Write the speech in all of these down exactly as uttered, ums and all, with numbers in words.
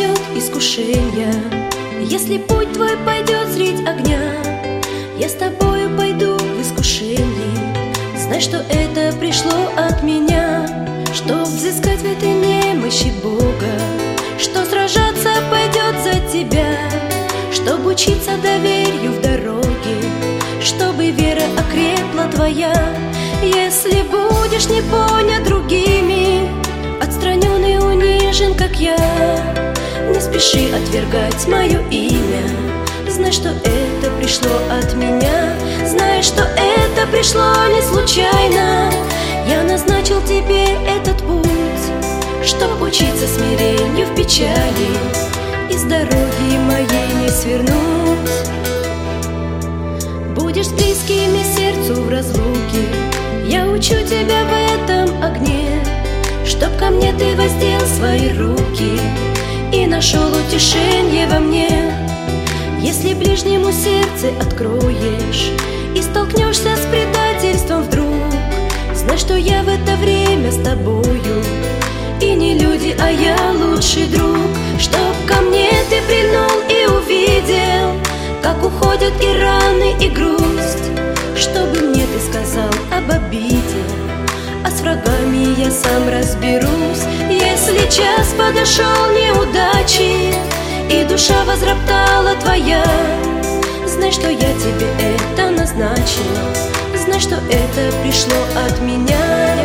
спасет искушение. Если путь твой пойдет средь огня, я с тобою пойду в искушении. Знай, что это пришло от меня, чтоб взыскать в этой немощи Бога, что сражаться пойдет за тебя, чтоб учиться доверию в дороге, чтобы вера окрепла твоя. Если будешь не понят другими, отстранен и унижен, как я, не спеши отвергать мое имя. Знай, что это пришло от меня, знай, что это пришло не случайно. Я назначил тебе этот путь, чтоб учиться смирению в печали и с дороги моей не свернуть. Будешь с близкими сердцу в разлуке, я учу тебя в этом огне, чтоб ко мне ты воздел свои руки и нашел утешение во мне. Если ближнему сердце откроешь и столкнешься с предательством вдруг, знай, что я в это время с тобою, и не люди, а я лучший друг. Чтоб ко мне ты прильнул и увидел, как уходят и раны, и грусть, чтобы мне ты сказал об обиде, а с врагами я сам разберусь. Если час подошел неудачи и душа возроптала твоя, знай, что я тебе это назначил, знай, что это пришло от меня.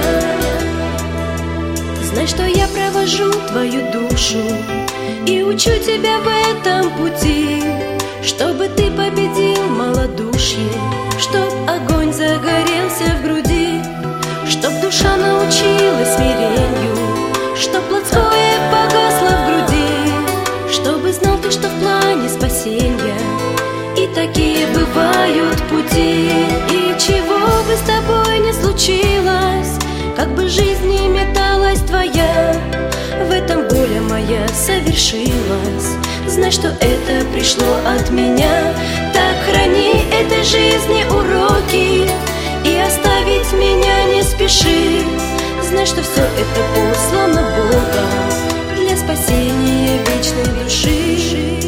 Знай, что я провожу твою душу и учу тебя в этом пути, чтобы ты победил малодушие, чтоб огонь загорелся в груди, чтоб душа научилась смирению, чтоб плотское погасло в груди, чтобы знал ты, что в плане спасения и такие бывают пути. И чего бы с тобой не случилось, как бы жизнь не металась твоя, в этом воля моя совершилась. Знай, что это пришло от меня. Так храни этой жизни уроки и оставить меня не спеши. Знай, что все это послано Богом для спасения вечной души.